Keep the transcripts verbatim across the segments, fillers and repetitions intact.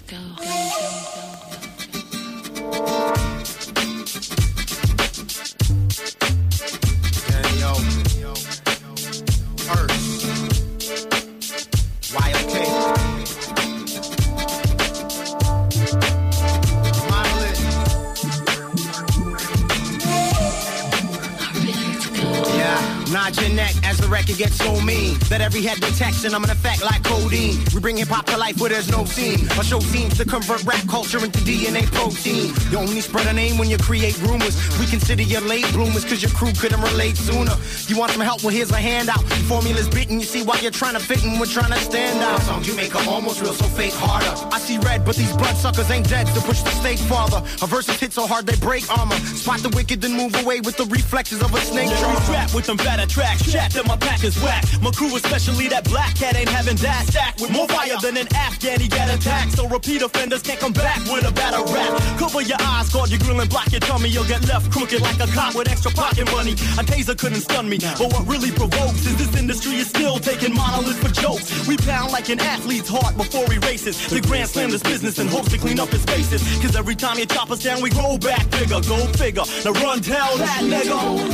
go, go, go, go, Yeah, yo, yo, Earth, Y O K, Monolith. Yeah, nod your neck as the record gets so mean that every head detection I'm an effect like codeine. We bring hip hop to life where there's no scene. Our show seems to convert rap culture into D N A protein. You only spread a name when you create rumors. We consider you late bloomers cause your crew couldn't relate sooner. You want some help? Well, here's a handout. The formula's bitten, you see why you're trying to fit and we're trying to stand out. Songs you make are almost real, so fake harder. I see red, but these bloodsuckers ain't dead, so push the stake farther. Our verses hit so hard they break armor. Spot the wicked then move away with the reflexes of a snake charmer. Rap with them better tracks, chat that my pack is whack. My crew, especially that black cat, ain't having that stack with more fire than an Afghan. He get attacked, so repeat offenders can't come back with a better rap. Cover your eyes, guard your grill and block your tummy. You'll get left crooked like a cop with extra pocket money. A taser couldn't stun me, but what really provokes is this industry is still taking Monolith for jokes. We pound like an athlete's heart before he races. The Grand Slam this business and hopes to clean up his faces. Cause every time you chop us down, we grow back bigger. Go figure. Now run, tell that nigga.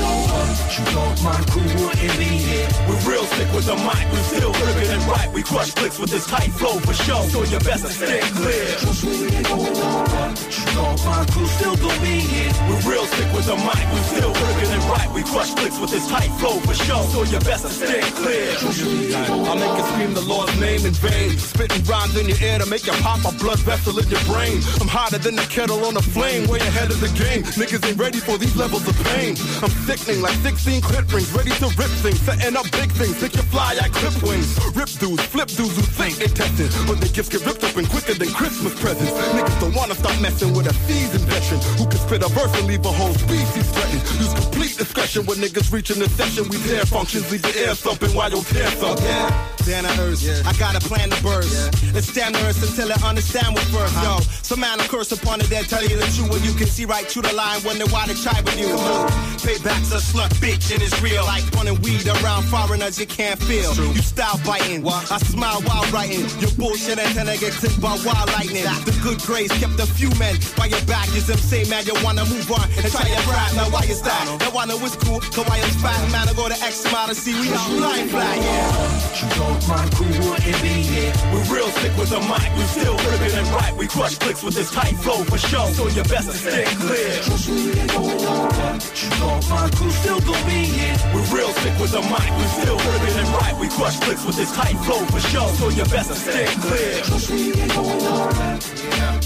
You thought my crew wouldn't be here. We real sick with the mic, we still ripping and right. We crush clicks with this tight flow for show. So you best to stay clear. Trust me, it go on. You thought my crew still gon' be here. We real sick with the mic, we still ripping and right. We crush clicks with this tight flow for show. So you best to stay clear. I'll make you scream the Lord's name in vain. Spitting rhymes in your ear to make you pop a blood vessel in your brain. I'm hotter than the kettle on the flame, way ahead of the game. Niggas ain't ready for these levels of pain. I'm sickening like sixteen clip rings, ready to rip things, setting up big things. Think you fly, I clip wings. Rip dudes, flip dudes who think they testing, but their gifts get ripped open quicker than Christmas presents. Niggas don't wanna stop messing with a seasoned veteran who can spit a verse and leave a whole species threatened. Use complete discretion when niggas reaching the session. We tear functions, leave the air thumping while your tear thump. Yeah, down to earth. Yeah. I got a plan to burst. Yeah. Let's stand the earth until I understand what first. Uh-huh. Yo, some man will curse upon it, they'll tell you the truth when you can see right through the line. Wonder why they try with you. Payback's a slut bitch and it's real. Like running weed around foreigners you can't feel. You style biting, what? I smile while writing. Your bullshit antenna get clipped by wild lightning. The good grace kept a few men by your back. Is them say man you wanna move on and try your rap. Now why is that? Now I know it's cool, cause why it's fat man I go to X amount to see we out flying fly, yeah. You thought my crew wouldn't be here. We real sick with the mic, we still ripping and right. We crush clicks with this tight flow for show. So you best to stay clear. Trust me, it go on. You thought my crew still gon' be here. We real sick with the mic, we still ripping and right. We crush clicks with this tight flow for show. So you best to stay clear. Trust me, it go on. Yeah.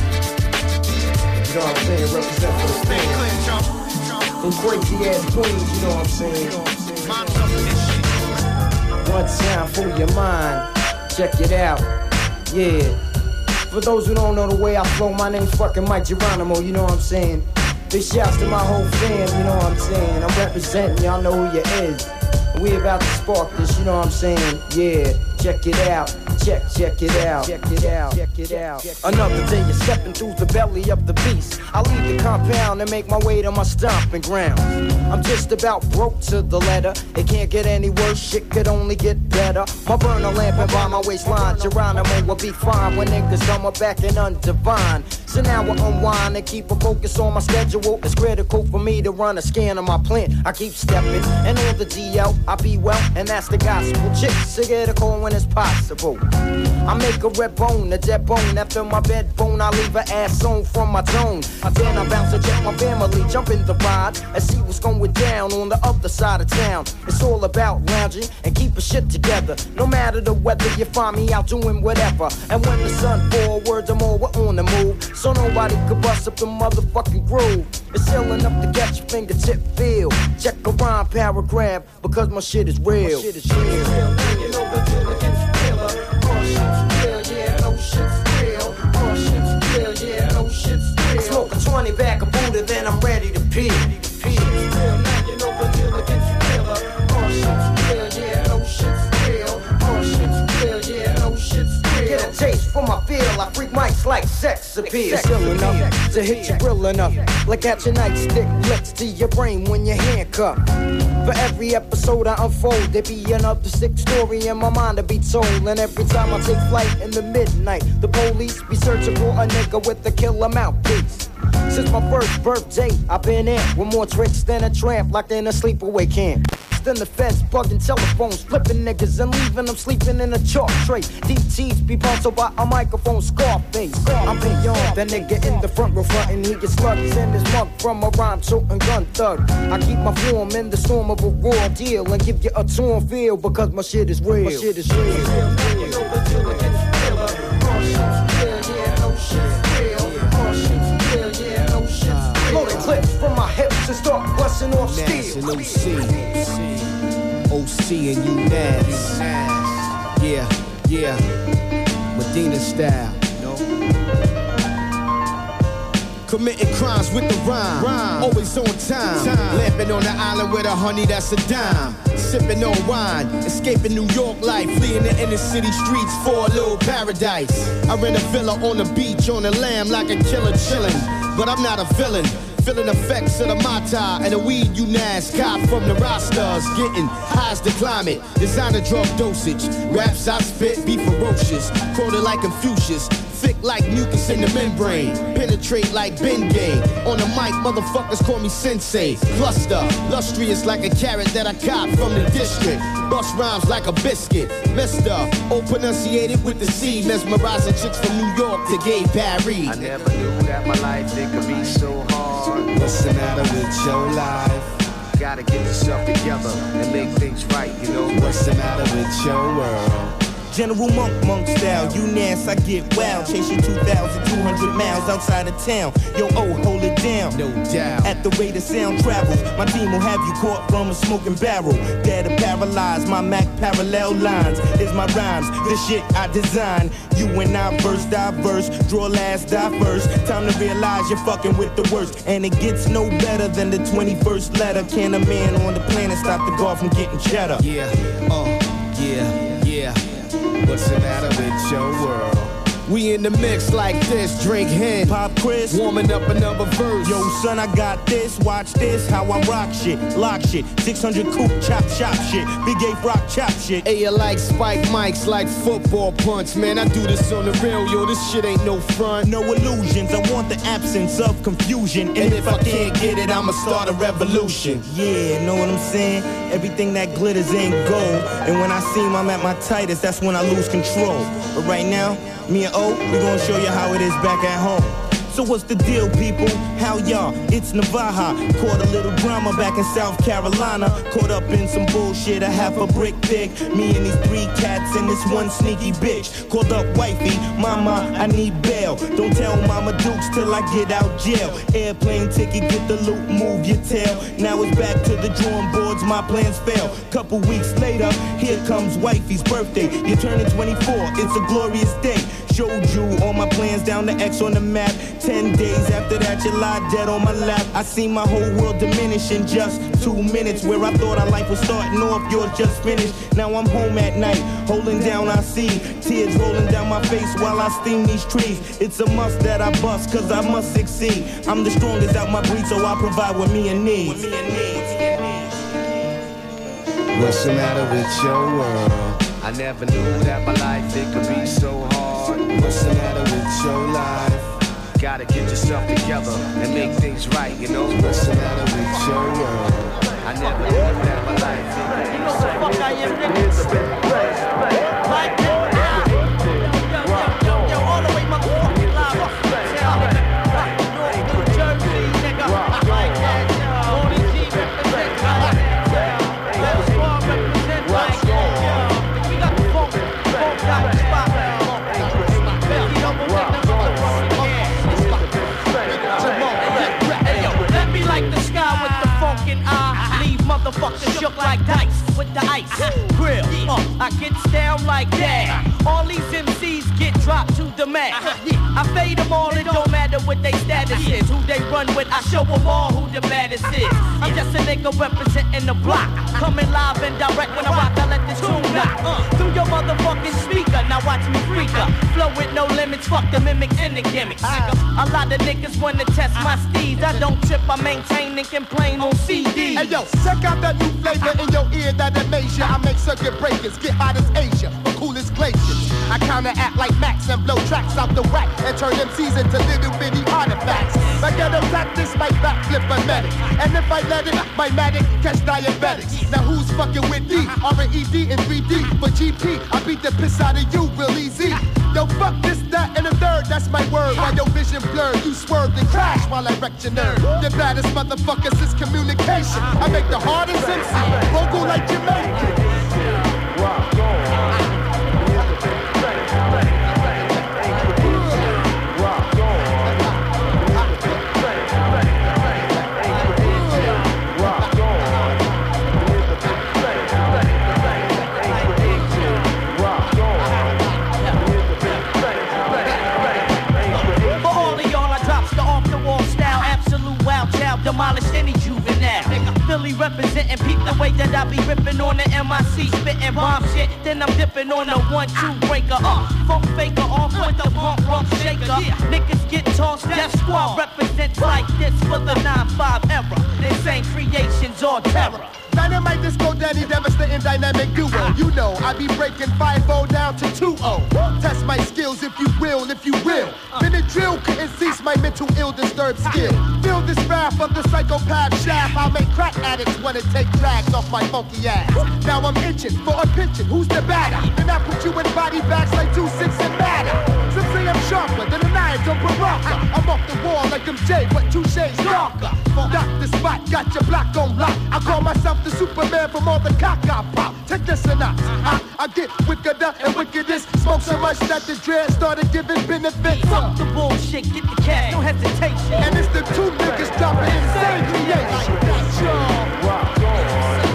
You know what I'm saying? Represent for the Stay stand. clear, jump. Them crazy ass queens, you know what I'm saying? Mind up in this shit. One time for your mind. Check it out. Yeah. For those who don't know the way I flow, my name's fucking Mike Geronimo, you know what I'm saying? Big shouts to my whole fam, you know what I'm saying? I'm representing, y'all know who you is. We about to spark this, you know what I'm saying? Yeah, check it out. Check, check it out. Check it out. Check it out. Another day you're stepping through the belly of the beast. I leave the compound and make my way to my stomping ground. I'm just about broke to the letter. It can't get any worse, shit could only get better. My burner lamping by my waistline. Geronimo will be fine when niggas come up back and undivine. So now I unwind and keep a focus on my schedule. It's critical for me to run a scan of my plant. I keep stepping and on the D L I be well, and that's the gospel. Chicks to get a call when it's possible. I make a red bone, a dead bone. After my bed bone, I leave her ass on from my tone. Then I bounce to check my family, jump in the ride and see what's going down on the other side of town. It's all about lounging and keeping shit together. No matter the weather, you find me out doing whatever. And when the sun fall, words are more, we're on the move. So nobody could bust up the motherfucking groove. It's healing up to get your fingertip feel. Check a rhyme paragraph, because my shit is real. My shit is real. You know the deal against killer. All shit's real, yeah, no shit's real. All shit's real, yeah, no shit's real. I smoke a twenty back of Buddha, then I'm ready to pee. Shit's real, now you know the deal against killer. All shit's real, yeah, no shit's real. All shit's real, yeah, no shit's real. Get a taste for my feel, I freak mics like sex. disappear. It's ill enough to hit you real enough. Like catching nightstick flicks to your brain when you're handcuffed. For every episode I unfold, there be another sick story in my mind to be told. And every time I take flight in the midnight, the police be searching for a nigga with a killer mouthpiece. Since my first birthday, I've been in with more tricks than a tramp, locked in a sleepaway camp. Then the feds bugging telephones, flipping niggas and leaving them sleeping in a chalk tray. D Ts be sponsored by a microphone, Scarface. I'm beyond that nigga in the front row frontin'. He gets slugs in his mug from a rhyme toting gun thug. I keep my form in the storm of a raw deal and give you a torn feel because my shit is real. My shit is real. Loaded clips from my hips and start busting off steel. O C, O C and you Nas. Yeah, yeah, Medina style. Committing crimes with the rhyme, rhyme. Always on time. time. Lamping on the island with a honey that's a dime. Sipping on wine, escaping New York life, fleeing the inner city streets for a little paradise. I rent a villa on the beach on the lamb like a killer chillin', but I'm not a villain. Feeling effects of the Mata and the weed you Nas cop from the Rastas. Getting highs the climate, designer drug dosage. Raps I spit be ferocious, quoted like Confucius. Thick like mucus in the membrane, penetrate like Bengay. On the mic, motherfuckers call me sensei. Cluster, lustrous like a carrot that I cop from the district. Bust rhymes like a biscuit. Mister, O-pronunciated with the C. Mesmerizing chicks from New York to gay Paris. I never knew that my life it could be so hard. What's the matter with your life? Gotta get yourself together and make things right, you know. What's the matter with your world? General Monk, Monk style, you Nas, I get wild. Chase you two thousand two hundred miles outside of town. Yo, oh, hold it down. No doubt. At the rate of sound travels, my team will have you caught from a smoking barrel. Dead or paralyzed, my Mac parallel lines is my rhymes. The shit I design. You and I verse, diverse, draw last, die first. Time to realize you're fucking with the worst. And it gets no better than the twenty-first letter. Can a man on the planet stop the guard from getting cheddar? Yeah, oh, uh, yeah, yeah. What's the matter with your world? We in the mix like this, drink hen. Pop Chris, warming up another verse. Yo, son, I got this, watch this, how I rock shit, lock shit, six hundred coupe, chop, chop shit, Big A rock, chop shit. Hey, you like spike mics, like football punch, man, I do this on the real, yo, this shit ain't no front. No illusions, I want the absence of confusion, and, and if, if I can't get it, I'ma start a revolution. Yeah, know what I'm saying? Everything that glitters ain't gold, and when I seem I'm at my tightest, that's when I lose control. But right now, me and O, we gonna show you how it is back at home. So what's the deal, people? How y'all? It's Navaja. Caught a little drama back in South Carolina. Caught up in some bullshit, a half a brick thick. Me and these three cats and this one sneaky bitch. Called up wifey, mama, I need bail. Don't tell Mama Dukes till I get out jail. Airplane ticket, get the loot, move your tail. Now it's back to the drawing boards, my plans fail. Couple weeks later, here comes wifey's birthday. You're turning twenty-four, it's a glorious day. Showed you all my plans down the X on the map. Ten days after that, you lie dead on my lap. I seen my whole world diminish in just two minutes. Where I thought our life was starting off, yours just finished. Now I'm home at night, holding down I see tears rolling down my face while I steam these trees. It's a must that I bust, cause I must succeed. I'm the strongest out my breed, so I provide what me and needs. What's the matter with your world? I never knew that my life it could be so hard. What's the matter with your life? Gotta get yourself together and make things right, you know. What's the matter with your world? I never knew that my life it could be so hard. Fuck I am, niggas. Like that. Yo, yo, yo, all the way my fucking live up to town. North New Jersey, nigga. Like that, yo. Only G represent like that, yo. Let's go represent like that, yo. We got the funk, funk got the spot. You don't go take the let me like the sky with the funkin' eye. Leave motherfuckers shook like dice with the ice. Grill, uh, I get down like that. All these M Cs get dropped to the the man. I fade them all, it don't matter what they status is. Who they run with, I show them all who the baddest is. I'm just a nigga representing the block. Coming live and direct when I rock, I let this tune knock through your motherfucking speaker. Now watch me freak up. Flow with no limits, fuck the mimics and the gimmicks. A lot of niggas wanna test my steeds. I don't trip, I maintain and complain on C D. Hey yo, check out that new flavor in your ear that amaze ya. I make circuit breakers, get hot as Asia, the coolest glaciers. I counteract like Max and blow tracks out the whack and turn M Cs into little bitty artifacts. My ghetto tactics might backflip a medic, and if I let it, my medic catch diabetics. Now who's fucking with D? R E D in three D for G P. I beat the piss out of you real easy. Yo, fuck this, that, and a third, that's my word. While your vision blurred, you swerved and crashed while I wrecked your nerve. The baddest motherfuckers is communication. I make the hardest M C vocal like Jamaican. Demolish any juvenile. Philly representing peep the way that I be ripping on the M I C, spitting bomb shit. Then I'm dipping on the one two breaker up. Funk faker off with the pump rock shaker. Niggas get tossed, Death Squad represents like this for the nine five era. This ain't creations or terror. Dynamite Disco Danny, devastating dynamic duo. You know, I be breaking five oh down to two oh. Test my skills if you will, if you will. Minute drill couldn't cease my mental ill disturbed skill. Feel this wrath of the psychopath shaft. I'll make crack addicts wanna take drags off my funky ass. Now I'm itching for a pitching, who's the batter? Then I put you in body bags like two six and batter. Some say I'm sharper than a knife of Baraka. I'm off the wall like I'm Jay, but two shades darker. Dock the spot, got your block on lock. I call myself the Superman from all the cock I pop. Take this and I, I, I get wickeder and wickedest. Smoke so much that the dread started giving benefits. Fuck the bullshit, get the cash, no hesitation. And it's the two niggas dropping insane creation. That's y'all. Rock on.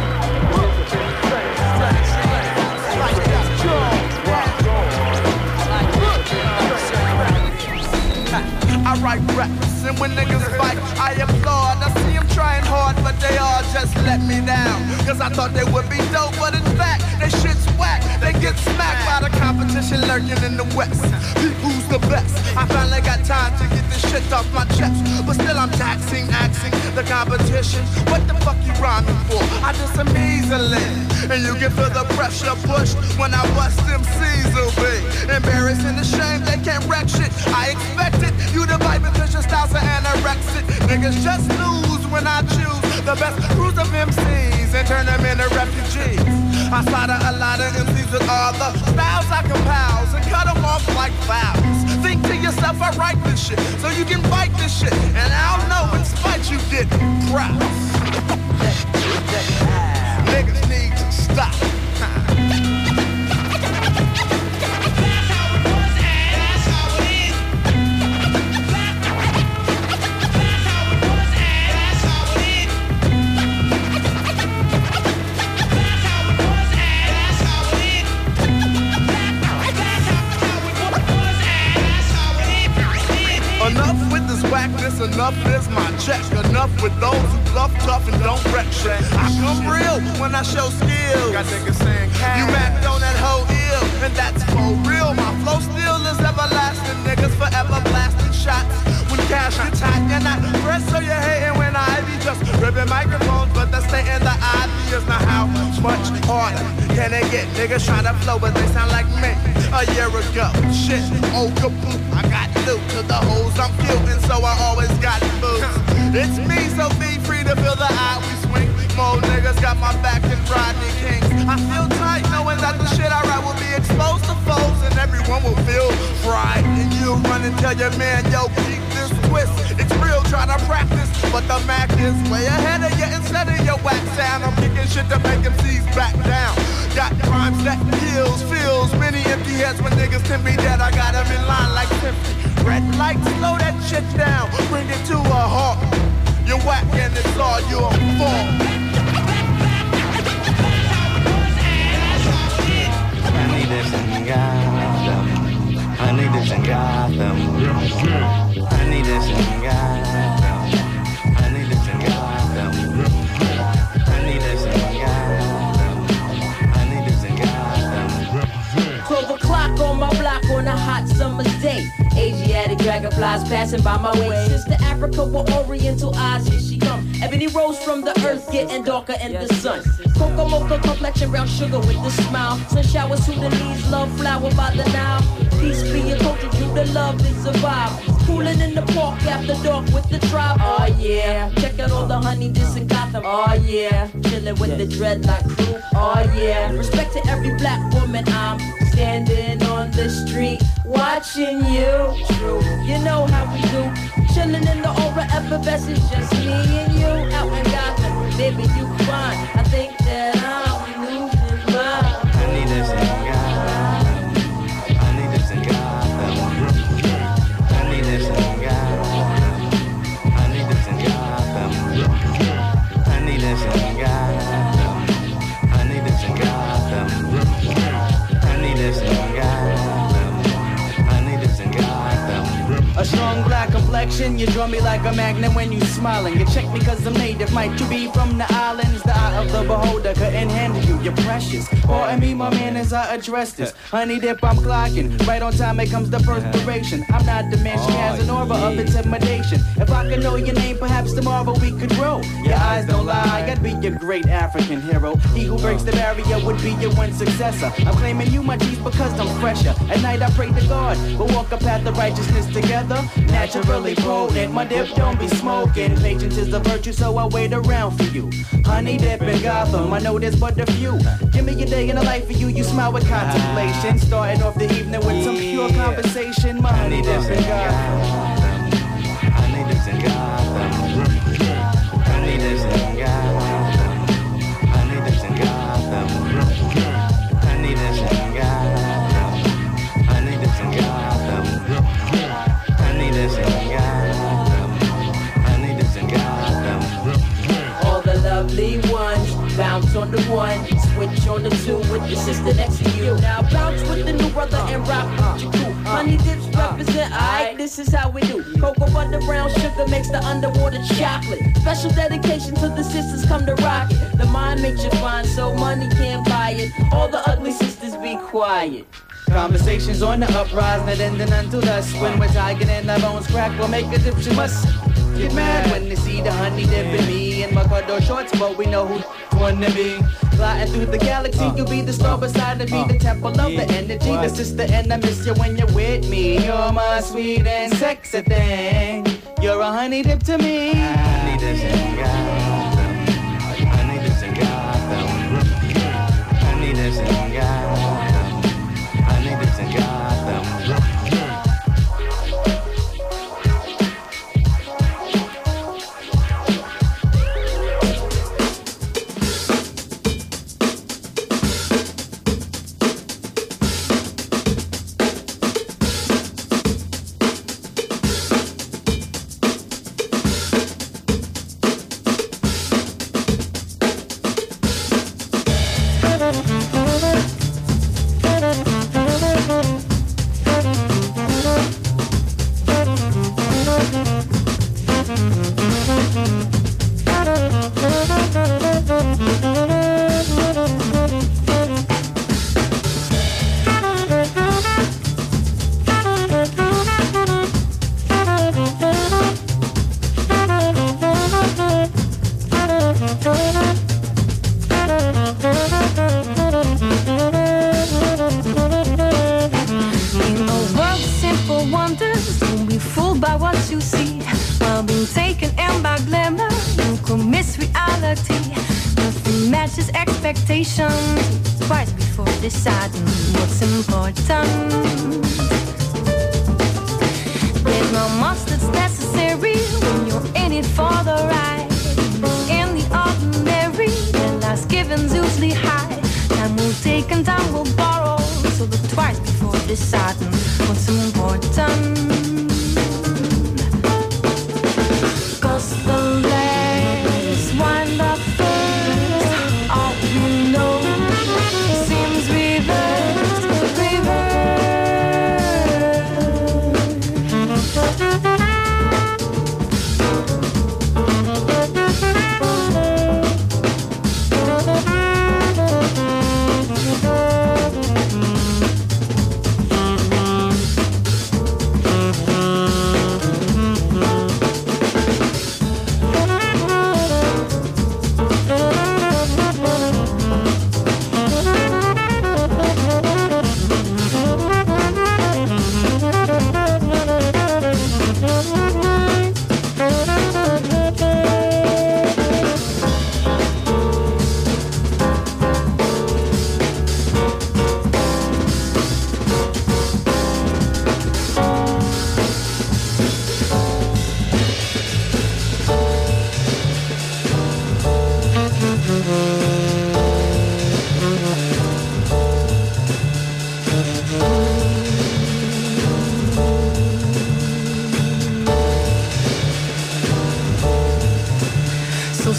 I write raps, and when niggas fight, I applaud. I see them trying hard, but they all just let me down. Cause I thought they would be dope, but in fact, they shit's whack. They get smacked by the competition lurking in the west. Peep who's the best. I finally got time to get this shit off my chest. But still I'm taxing, axing the competition. What the fuck you rhyming for? I did some easily. And you can feel the pressure pushed when I bust them C's will be embarrassing, ashamed, they can't wreck shit. I expected you to vibe because your styles are anorexic. Niggas just lose when I choose the best crews of M Cs and turn them into refugees. I slaughter a lot of M Cs with all the styles I compile and cut them off like fouls. Think to yourself, I write this shit so you can bite this shit. And I'll know in spite you get proud. Niggas need to stop. Enough with this whackness, enough is my check. Enough with those who bluff tough and don't wreck shit. I come real when I show skills. Got niggas saying cash. You mapped on that whole ill, and that's for real. My flow still is everlasting. Niggas forever blasting shots. When cash gets hot, you're not press, so you're hating when I be just ripping microphones. But that's stating the obvious. Now how much harder can they get? Niggas trying to flow, but they sound like me a year ago. Shit, oh kaboom, I got loot to the hoes I'm killing, so I always got food. It's me, so be free to feel the eye we swing. More niggas got my back than Rodney Kings. I feel tight knowing that the shit I write will be exposed to foes and everyone will feel fried. And you run and tell your man, yo, keep this twist. It's real, try to practice, but the Mac is way ahead of you. Instead of your whack sound, I'm kicking shit to make M Cs back down. Got rhymes that kills, feels many empty heads when niggas can be dead. I got them in line like fifty. Red lights, slow that shit down, bring it to a halt. You're whack and it's all your fault. I need this and got them. I need this in Gotham. I need this in Gotham. I need this in Gotham. I need this in Gotham. I need this in Gotham. twelve o'clock on my block on a hot summer's day. Asiatic dragonflies passing by my way. Sister Africa with oriental eyes, here she come. Ebony rose from the earth, getting darker in the sun. Cocoa mocha complexion, brown sugar with the smile. Sun showers, Sudanese love flower by the Nile. Peace be your culture, do the love and survive. Cooling in the park after dark with the tribe. Oh yeah, check out all the honey this in Gotham. Oh yeah, chilling with the dreadlock crew. Oh yeah, respect to every black woman. I'm standing on the street watching you. True, you know how we do. Chilling in the aura effervescence, just me and you out in Gotham. Baby, you fine. I think that I'm losing mine. I need this in Gotham. I need this in Gotham. I need this in Gotham. I need this in Gotham. I need this in Gotham. I need this in Gotham. I need this in Gotham. I need this in Gotham. A strong black complexion, you draw me like a magnet when you smiling. You check me cause I'm native, might you be from the islands? The eye of the beholder couldn't handle you, you're precious. Pardon me, my man, as I address this. Honey dip, I'm clocking. Right on time, it comes the perspiration. I'm not the man, she has an aura of intimidation. If I could know your name, perhaps tomorrow we could grow. Your eyes don't lie, I'd be your great African hero. He who breaks the barrier would be your one successor. I'm claiming you, my G's, because I'm fresher. At night I pray to God, we'll walk a path of righteousness together. Naturally potent, my dip don't be smoking. Patience is a virtue, so I wait around for you. Honey dip in Gotham, I know there's but a few. Give me a day in the life for you, you smile with contemplation. Starting off the evening with some pure conversation. My honey dip in Gotham. I need this in Gotham. I need this in Gotham. I need this in Gotham. I need this in Gotham. I need this in Gotham. I need this in Gotham. I need this in Gotham. All the lovely ones, bounce on the one, switch on the two with the sister next to you. Now bounce with the new brother and rock with your crew. Honey dips represent, aight, this is how we do. Cocoa butter, brown sugar makes the underwater chocolate. Special dedication to the sisters, come to rock it. The mind makes you fine, so money can't buy it. All the ugly sisters be quiet. Conversations on the uprise, not ending until dusk. When we're tired and our bones crack, we'll make a dip, you must get mad when they see the honey dip in me and my corridor shorts, but we know who wanna be. Gliding through the galaxy, you'll be the star beside me, the temple of the energy, the sister, and I miss you when you're with me. You're my sweet and sexy thing. You're a honey dip to me. I need this in Gotham. I need this in Gotham. I need this in Gotham. I need this in Gotham. Twice before deciding what's important. There's no mustard's necessary when you're in it for the ride. In the ordinary, the last given's usually high. Time will take and time will borrow, so look twice before deciding what's important. Cause the legs wind up first, all we know seems reversed, reversed.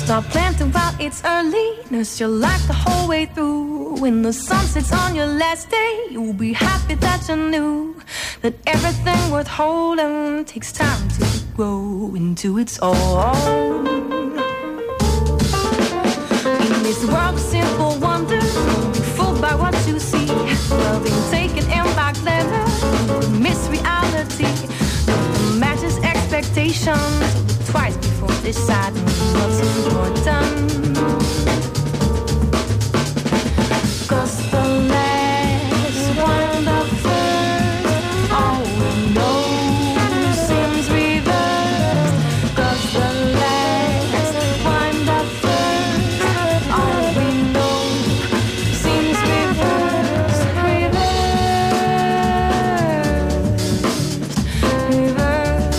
Start planting while it's early. Nurse your life the whole way through. When the sun sets on your last day, you'll be happy that you knew that everything worth holding takes time to grow into its own. In this world of simple wonder, don't be fooled by what you see. Loving taken in by glamour, miss reality. Nothing matches expectations. Twice before deciding what's important. Cause the last one, the first, all we know seems reversed. Cause the last one, the first, all we know seems reversed. Reversed, reversed.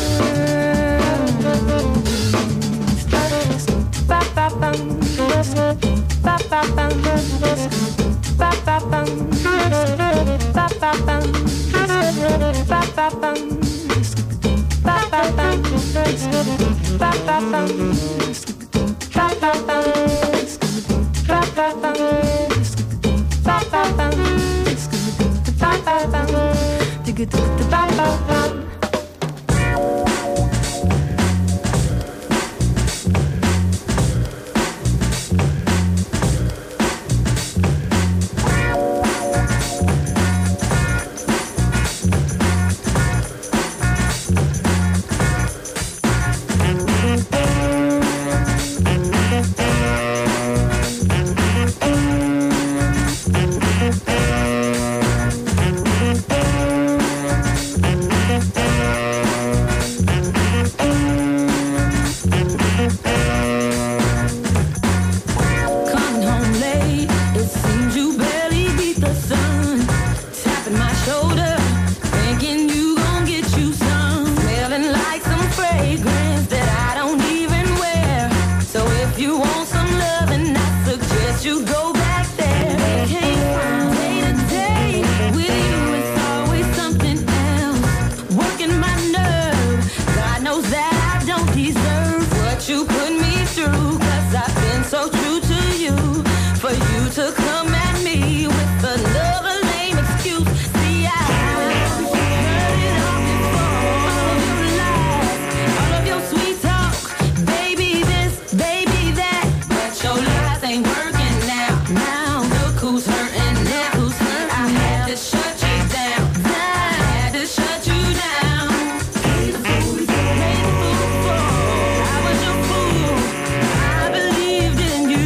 I believed in you.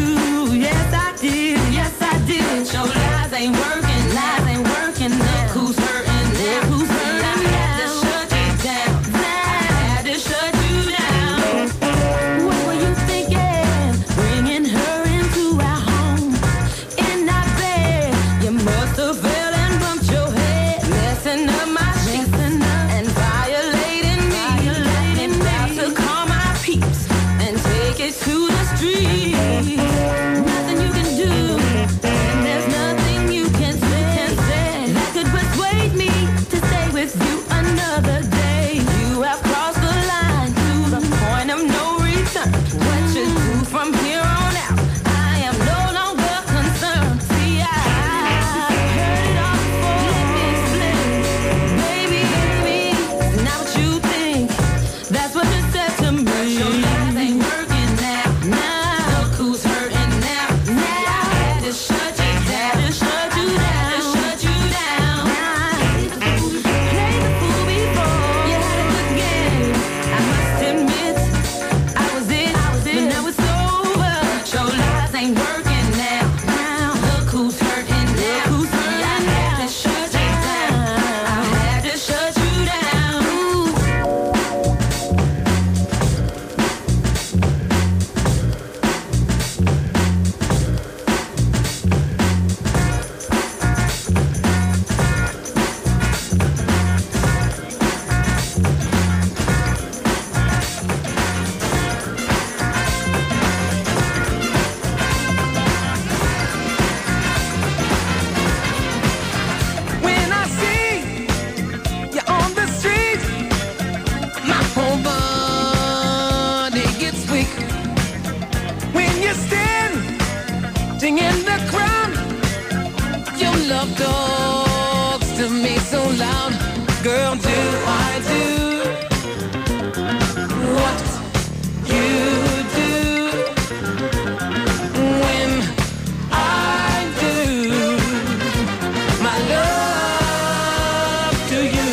Girl, do I do what you do when I do my love to you?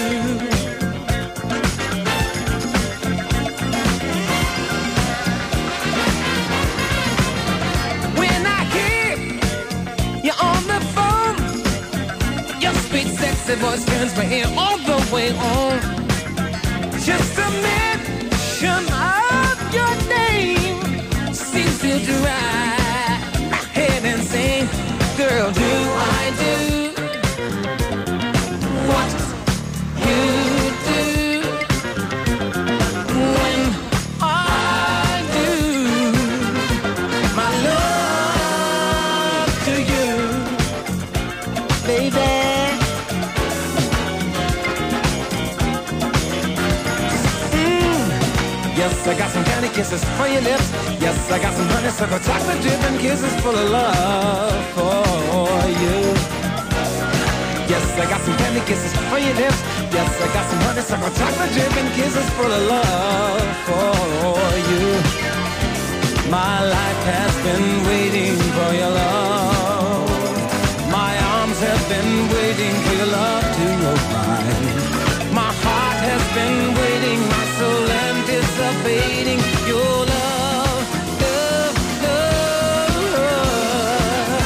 When I hear you on the phone, your sweet sexy voice turns my ear all the way on. Just a mention of your name seems to drive my head insane. Girl, do I do what you do when I do my love to you, baby? Yes, I got some candy kisses for your lips. Yes, I got some honeysuckle chocolate dripping kisses full of love for you. Yes, I got some candy kisses for your lips. Yes, I got some honeysuckle chocolate dripping kisses full of love for you. My life has been waiting for your love. My arms have been waiting for your love to arrive. My heart has been waiting, my soul anticipating your love, love, love.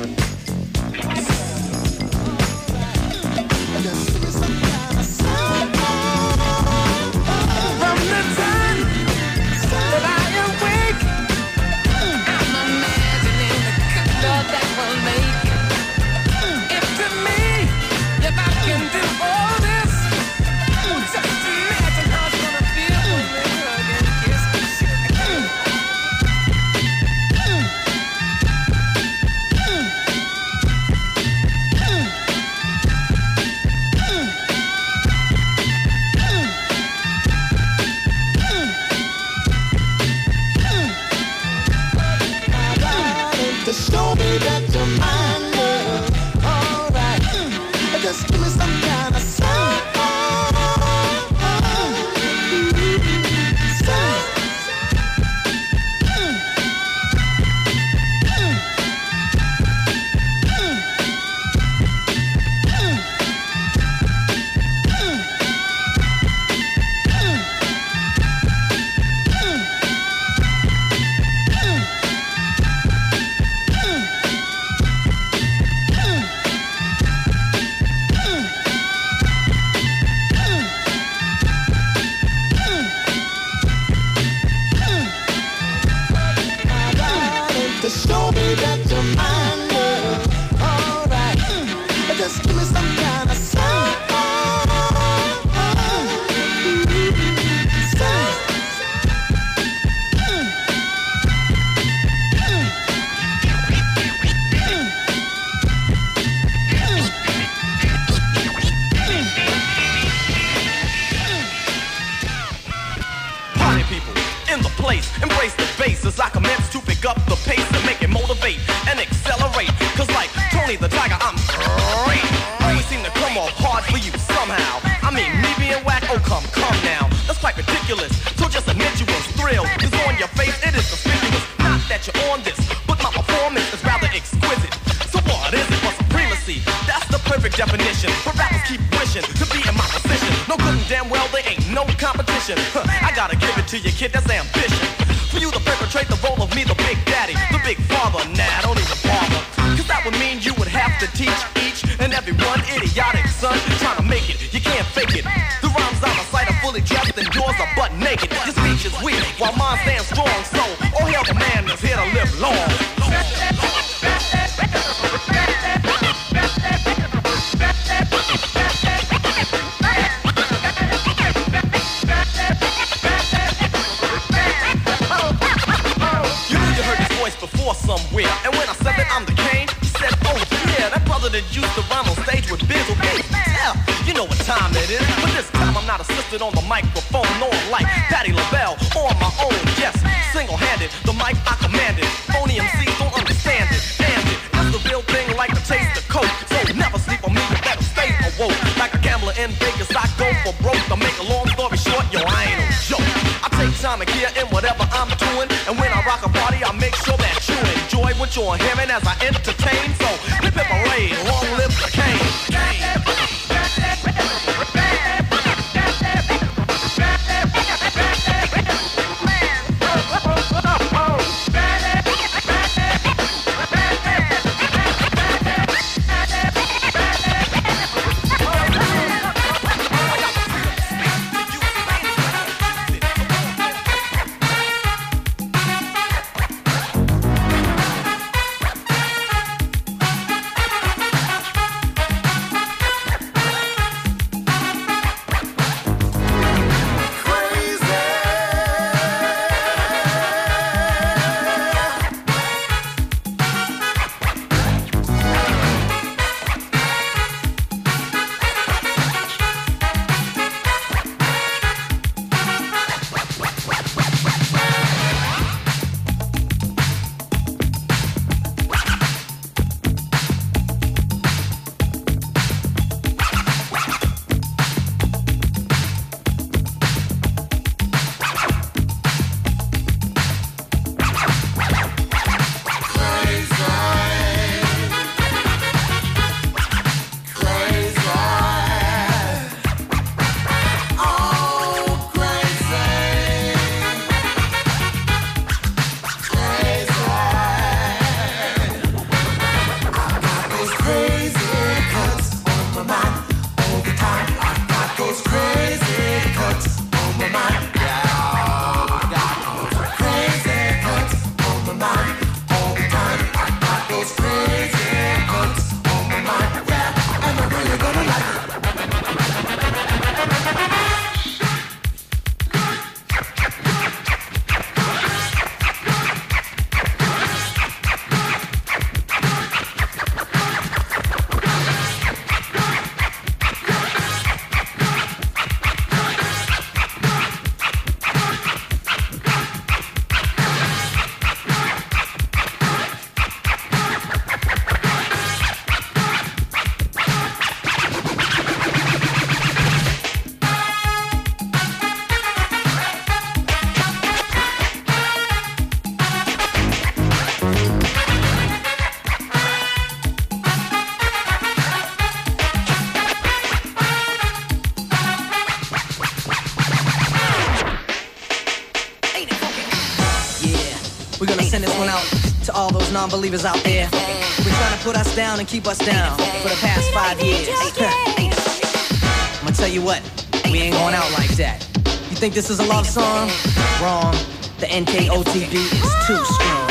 From the time that I awake, I'm imagining the good love that we'll make. If to me, if I can do all this, just imagine how it's gonna feel when we hug and kiss. To show me that you're mine, love. Alright, just give me some kind of sign. To show me that you're mine, love. Alright, just give me some kind of sign. Party people in the place, embrace the bass as I commence to pick up the pace and make it motivate and accelerate. Cause like Tony the Tiger, I'm great. Always seem to come off hard for you somehow. I mean, me being whack, oh come, come now. That's quite ridiculous, so just admit you was thrilled. Cause on your face it is conspicuous. Not that you're on this, but my performance is rather exquisite. So what is it but supremacy? That's the perfect definition. But rappers keep wishing to be in my position. No good and damn well there ain't no competition. Huh, I gotta give it to you, kid, that's ambition. For you to perpetrate the role of me, the big daddy, the big father, nah, don't even bother. Cause that would mean you would have to teach each and every one idiotic son trying to make it, you can't fake it. The rhymes out of sight are fully dressed and yours are butt naked. Your speech is weak while mine stands strong, so oh hell the man is here to live long. Somewhere. And when I said that I'm the king, he said, oh yeah, that brother that used to rhyme on stage with Bizzle, hey, yeah, you know what time it is. But this time I'm not assisted on the microphone, nor like Patti LaBelle on my own. Yes, single-handed, the mic I commanded. Phony M Cs don't understand it, and it. It's the real thing like the taste of coke. So never sleep on me, you better stay awoke. Like a gambler in Vegas, I atomic here in whatever I'm doing. And when I rock a party, I make sure that you enjoy what you're hearing as I entertain. So hip hip hooray, long live the king. Non-believers out there, we're trying to put us down and keep us down for the past five years. I'm gonna tell you what, we ain't going out like that. You think this is a love song? Wrong. The N K O T B is too strong.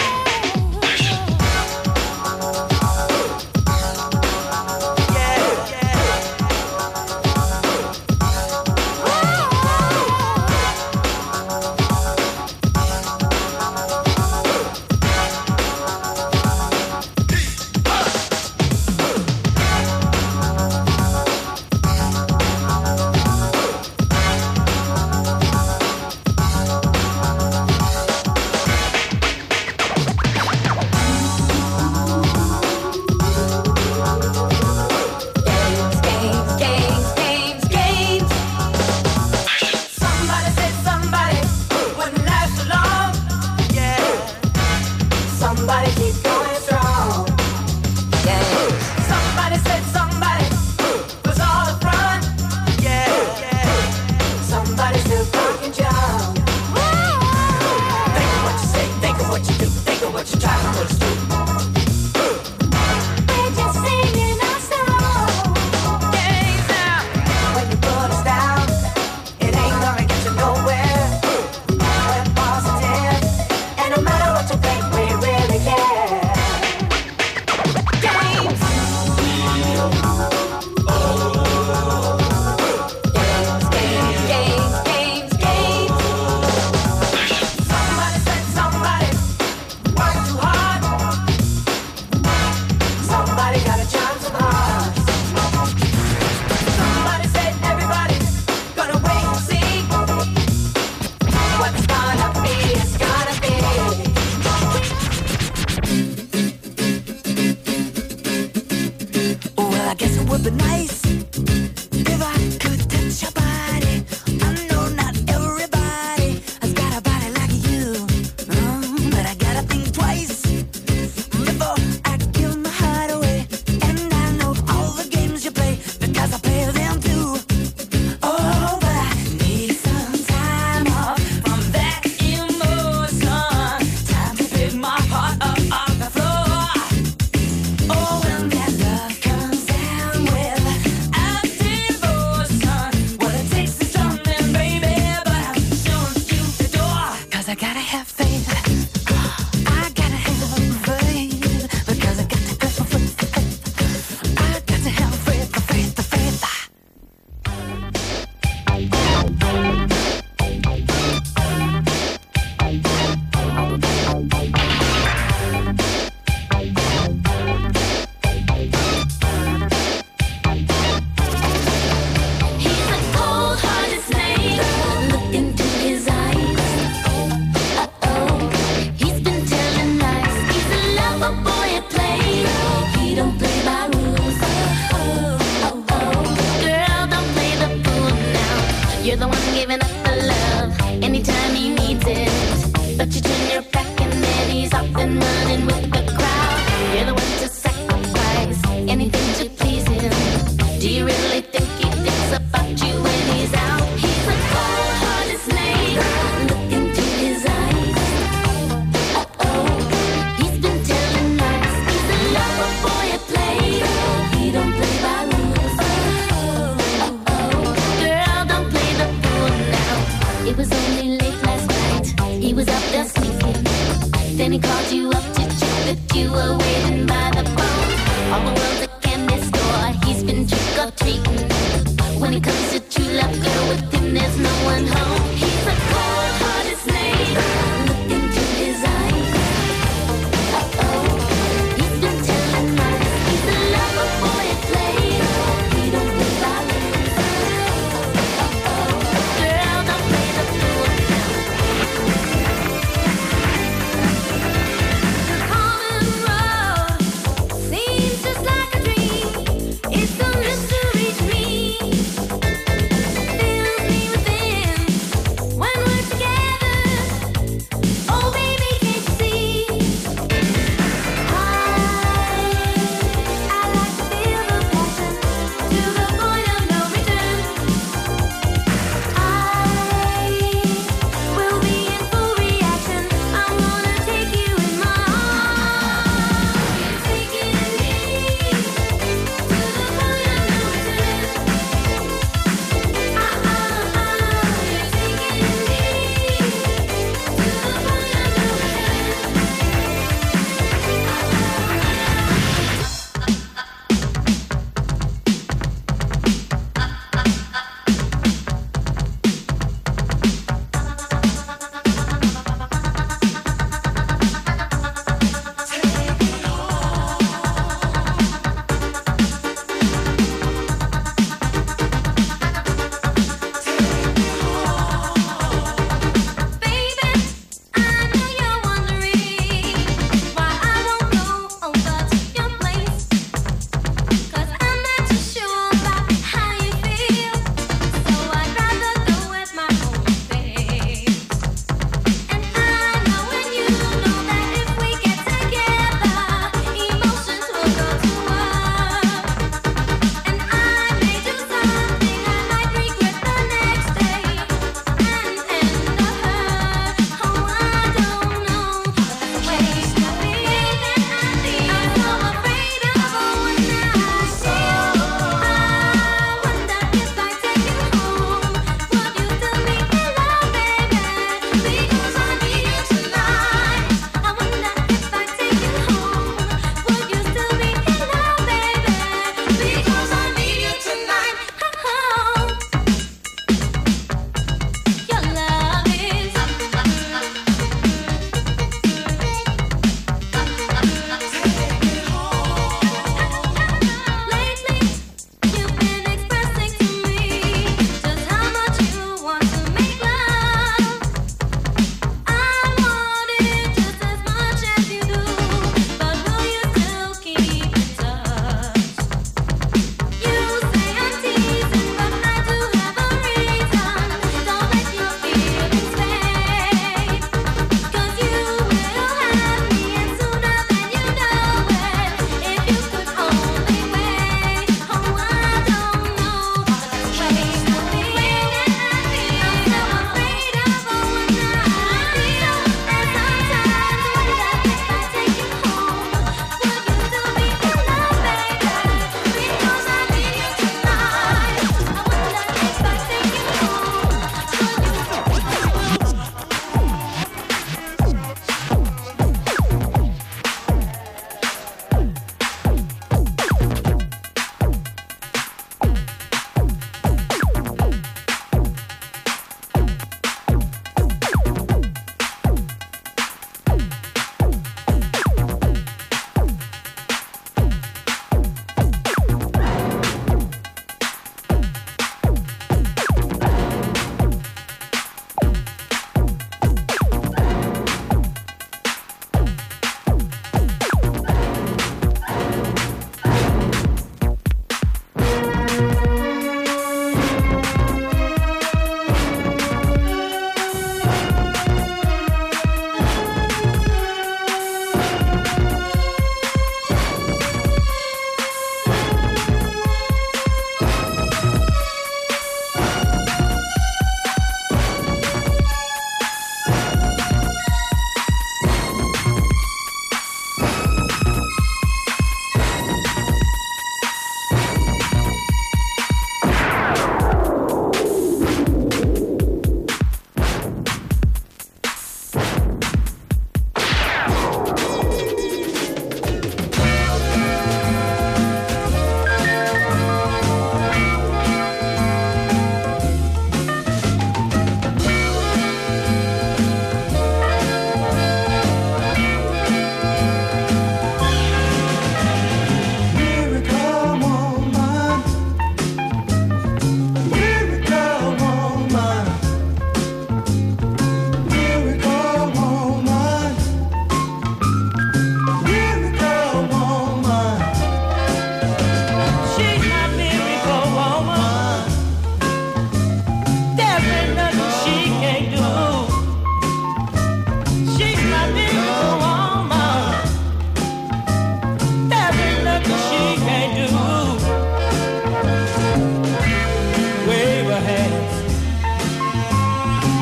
It was only late last night. He was up there sleeping. Then he called you up to check that you were waiting by the phone. All the world's a candy store. He's been trick or treating. When it comes to true love, girl, with him there's no one home. He's a cold-hearted snake. Look into his eyes. Uh-oh. He's been telling lies. He's a lover boy at play. He don't play violence. Uh-oh. Girl, don't play the fool. Call and run.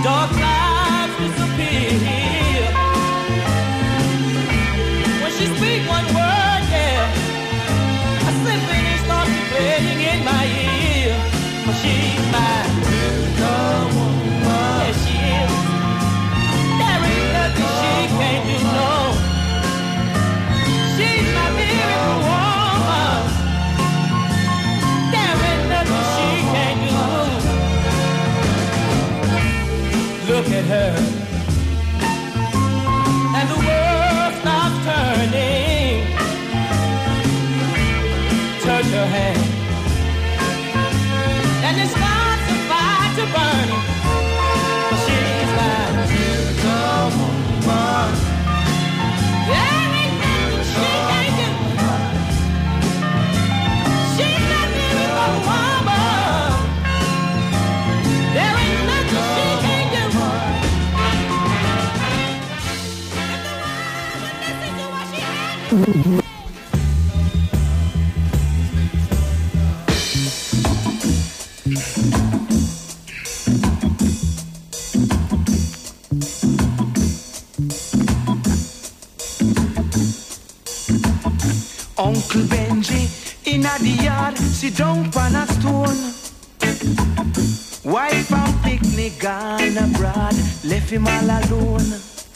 dark clouds disappear. When she speak one word, yeah, a symphony starts playing in my ear. But she's my miracle woman. Yeah, she is. There ain't nothing she can't do, no. She's my miracle woman. There ain't nothing she can't do. Look at her, and the world stops turning. Touch her hand, and it starts a fire to burning. But she's my miracle woman. There ain't nothing she can't do. She's my miracle woman. There ain't nothing she can't do. Uncle Benji in a the yard, sit down on a stone. Wife and picnic gone abroad, left him all alone.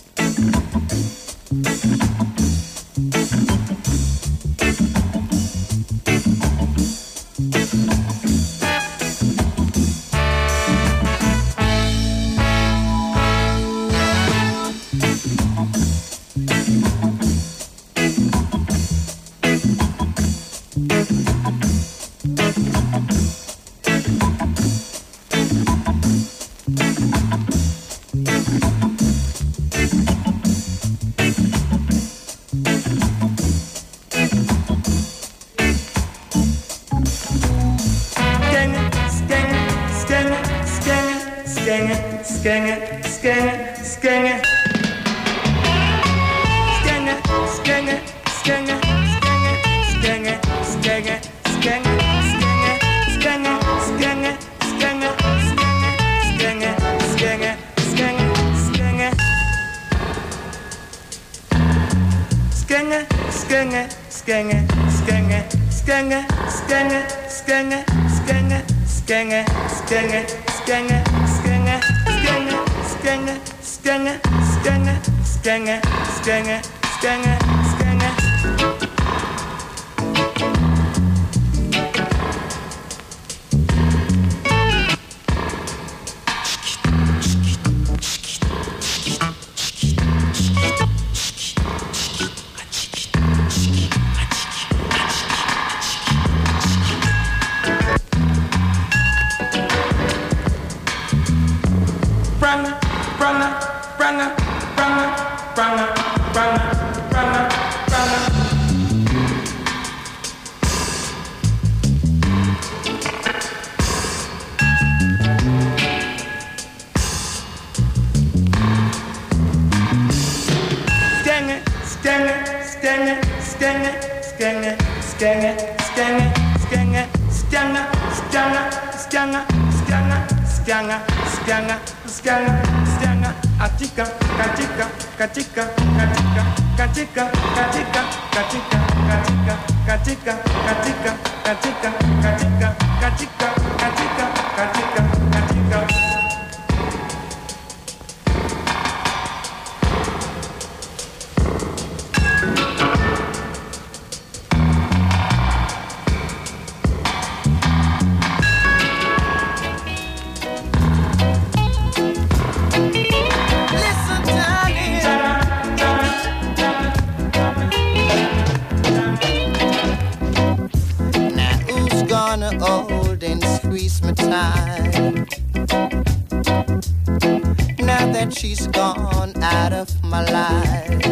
She's gone out of my life.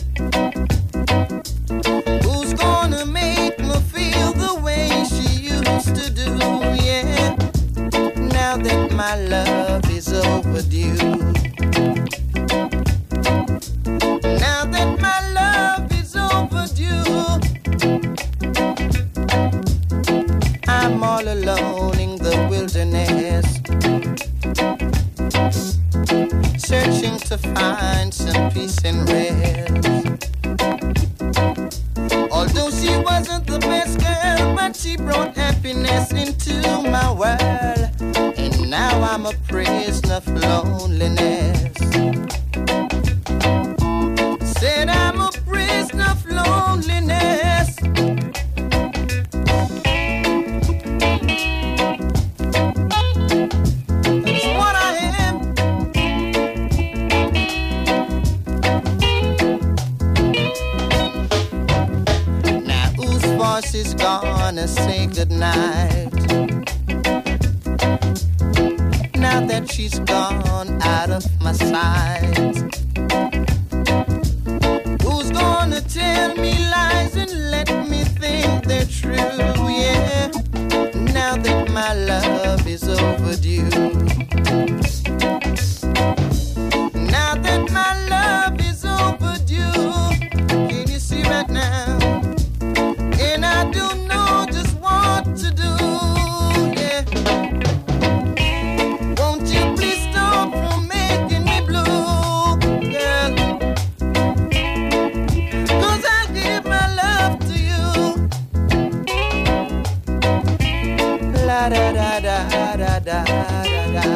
Who's gonna make me feel the way she used to do? Yeah, now that my love is overdue. Now that my love is overdue, I'm all alone in the wilderness. searching to find some peace and rest. Although she wasn't the best girl, but she brought happiness into my world. And now I'm a prisoner of loneliness. Said I'm a prisoner of loneliness. That's what I am. Now whose voice is gonna say goodnight? Now that she's gone out of my sight, who's gonna tell me lies and let me think they're true? Yeah, now that my love is overdue. Now that my love is overdue. Can you see right now? And I don't know just what to do. Yeah. Won't you please stop from making me blue, girl? 'Cause I'll give my love to you. La da da da da da da da.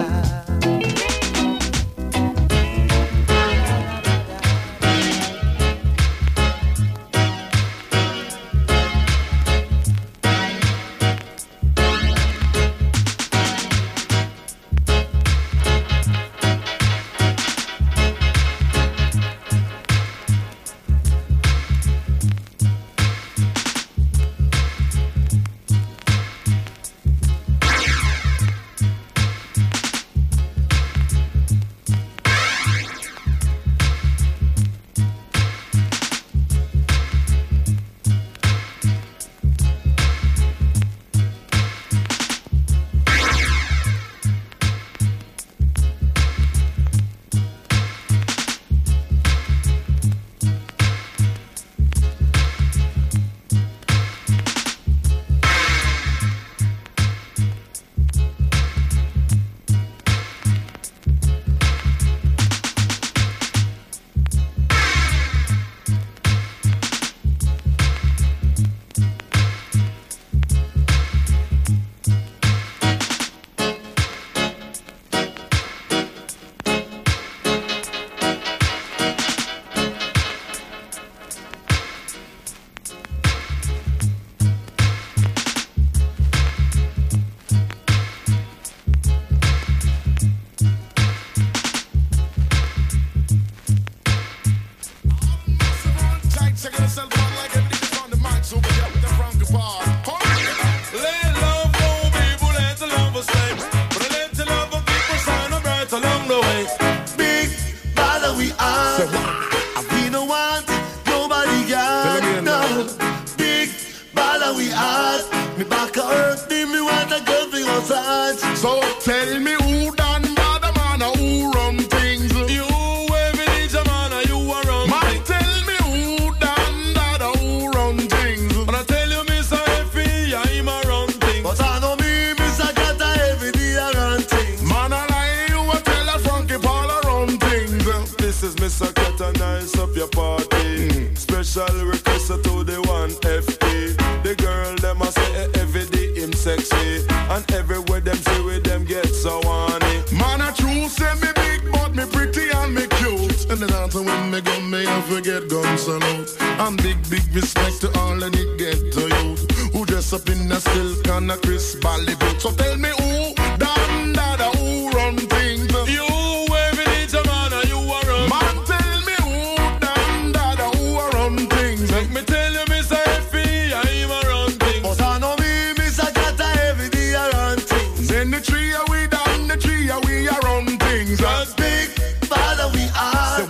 So tell me who done bad man or who run things. You every DJ man or you a run man things. Tell me who done that or who run things. And I tell you Mister Effie, I'm a run things. But I know me, Mister Gata, every day I run things. Man I lie, you a tell a Frankie Paul I run things. This is Mister Gata, nice up your party. Mm. Special request to the one F P. The girl them a say every day him sexy. And everywhere them say with them get so horny. Man a true say me big but me pretty and me cute. And then after when me gun me I forget gun salute. And big big respect to all of the ghetto youth who dress up in a silk and a crisp ballet boot. So tell me who done that or who run things. You every DJ man or you a run. Man tell me who done that or who a run things. Make me tell you Mister Effie I'm a run things. But I know me Mister Gata every day I run things. In the tree we down the tree we a run things. As big father we are.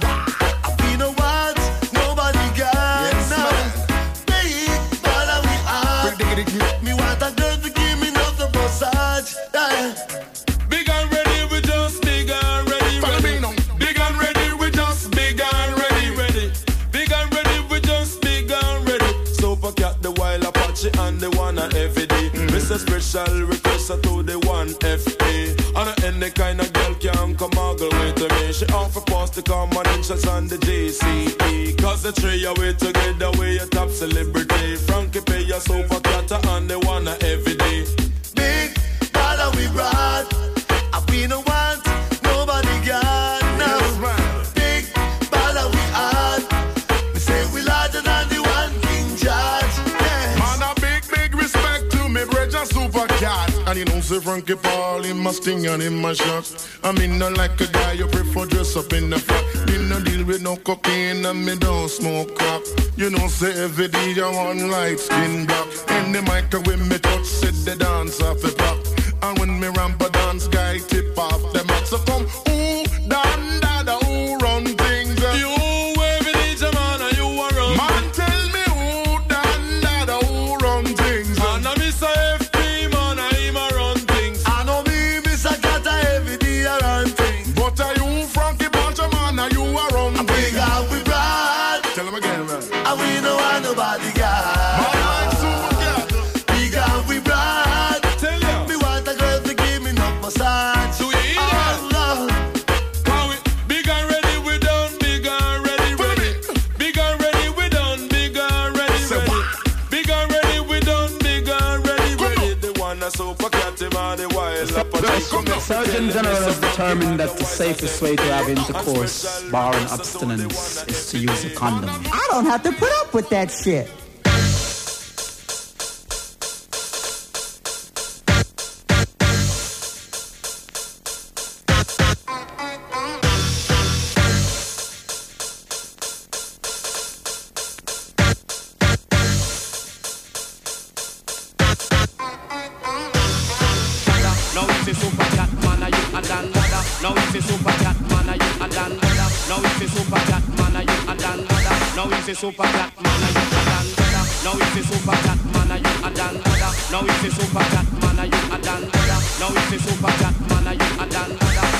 We know what nobody got. Yes, no. Big father we are. Me want a girl to give me nothing massage. Yeah. Big and ready, we just big and ready. ready. Big and ready, we just big and ready. ready. Big and ready, we just big and ready. Super Cat, the Wild Apache, and the one and every day. Mm-hmm. Mister Special request to the one F A. And any kind of girl can come and go with me. me. She offer us to come on interest on the J C E. Cause the three of we together, we a top celebrity. Frankie pay your super cat and the one every day. Big brother we brought, and we no want nobody got now. Big brother we had, we say we larger than the one King George. Yes. Man, a big, big respect to me, brother super cat. And you know, say Frankie Paul, in my sting and in my shock. I mean, not like a guy you prefer dress up in the frock. Me no deal with no cocaine and me don't smoke crack. You know, say every day you want light skin black. In the microwave me touch, set the dance off the block. And when me ramp a dance, guy tip off the mat. So come, ooh, dan, da, da, ooh, run things. You every day, man, and you are run. Man, tell me who, dan, da, da, who run things. And I miss a F P, man, I him a run things. I know me, miss a cat every day I run things. But are you Frankie Pancha, man, and you are run things. Big and we broad. Tell him again, man. And we don't want nobody got. Man, like super cat. Big and we broad. Tell ya. Me want a girl to give me no massage. Do you hear that? Oh, Lord. How we big and ready, we done. Big and ready, ready. Big and ready, we done. Big and ready, ready. Big and ready, we done. Big and ready, ready. The one that's super cat, him and the wild up. The Surgeon General has determined that the safest way to have intercourse, barring abstinence, is to use a condom. I don't have to put up with that shit. Now it's a super cat man, are you a dan dada? Now it's a super cat man, are you a dan dada? Now it's a super cat man, are you a dan dada? Now it's a super cat man, are you a dan dada? Now it's a super cat man, are you a dan dada? Now it's a super cat man, are you a dan dada? Now it's a super cat man, are you a dan dada?